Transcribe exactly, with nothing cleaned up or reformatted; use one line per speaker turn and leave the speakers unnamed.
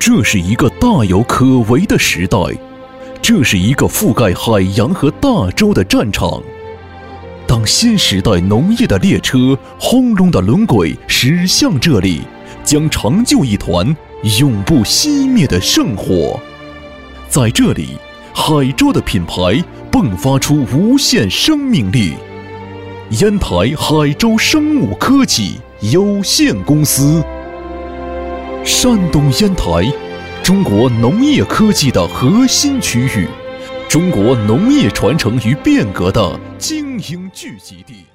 这是一个大有可为的时代，这是一个覆盖海洋和大洲的战场。当新时代农业的列车轰隆的轮轨驶向这里，将成就一团永不熄灭的圣火。在这里，海州的品牌迸发出无限生命力。烟台海州生物科技有限公司，山东烟台，中国农业科技的核心区域，中国农业传承与变革的精英聚集地。